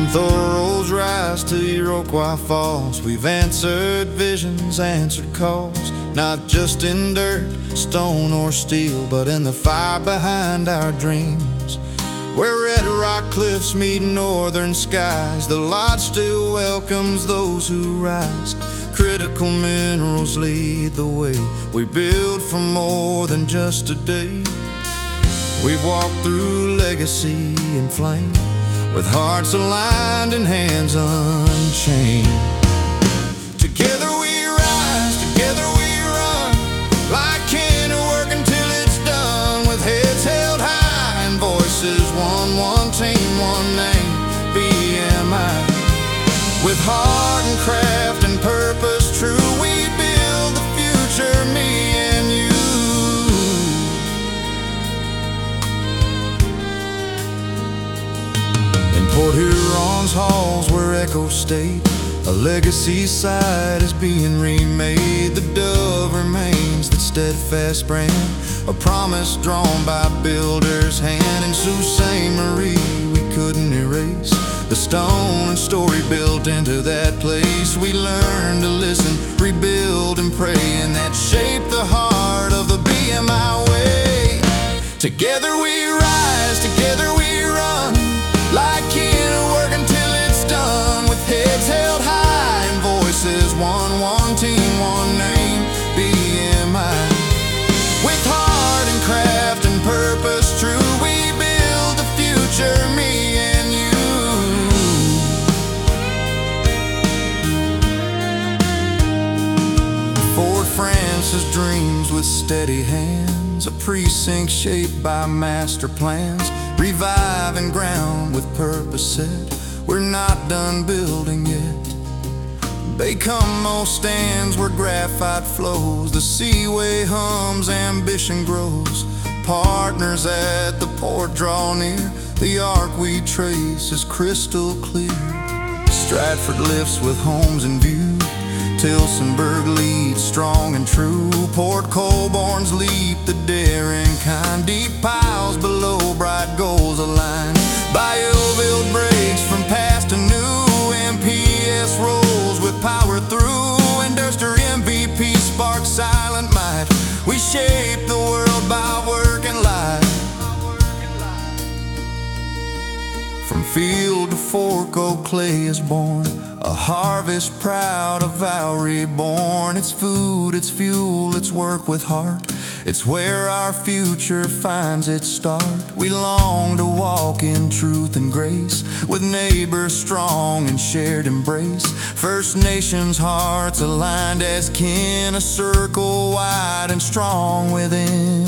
From Thoreau's rise to Iroquois Falls, we've answered visions, answered calls, not just in dirt, stone, or steel, but in the fire behind our dreams. Where red rock cliffs meet northern skies, the lodge still welcomes those who rise. Critical minerals lead the way. We build for more than just a day. We've walked through legacy and flame, with hearts aligned and hands unchained. Together we rise, together we run, like kin who work until it's done, with heads held high and voices one team, one name, BMI. With heart and craft and purpose true, we build the future, me and you. Port Huron's halls where echoes state, a legacy site is being remade. The dove remains, that steadfast brand, a promise drawn by builders' hand. In Sault Ste. Marie we couldn't erase the stone and story built into that place. We learned to listen, rebuild and pray, and that shaped the heart of the BMI way. Together we rise, together we run, like kin who work until it's done, with heads held high and voices one team, one name, BMI. With heart and craft and purpose true, we build the future, me and you. Fort Francis dreams with steady hands, a precinct shaped by master plans, revive and ground with purpose set. We're not done building yet. Baycommo stands where graphite flows, the seaway hums, ambition grows. Partners at the port draw near, the arc we trace is crystal clear. Stratford lifts with homes in view, Tillsonburg leads strong and true. Port Colborne's leap, the daring kind, deep piles below, bright goals align. Bioville breaks from past to new, MPS rolls with power through. Induster MVP sparks silent might, we shape the world by work and life. From field to fork, Oak Clay is born, a harvest proud of our reborn. It's food, it's fuel, it's work with heart, it's where our future finds its start. We long to walk in truth and grace, with neighbors strong and shared embrace. First Nations hearts aligned as kin, a circle wide and strong within.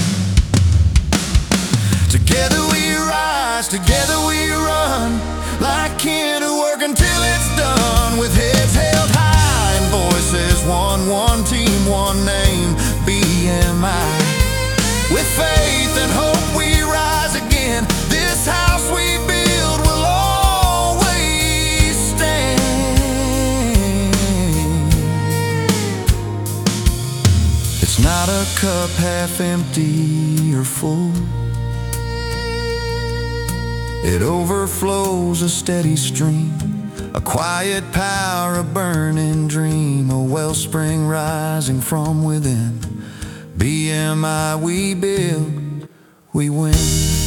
Together we rise, together we run, like kin who work until it's done, with heads held high and voices one team, one name, BMI. With faith and hope we rise again, this house we build will always stand. It's not a cup half empty or full, it overflows a steady stream, a quiet power, a burning dream, a wellspring rising from within. BMI we build, we win.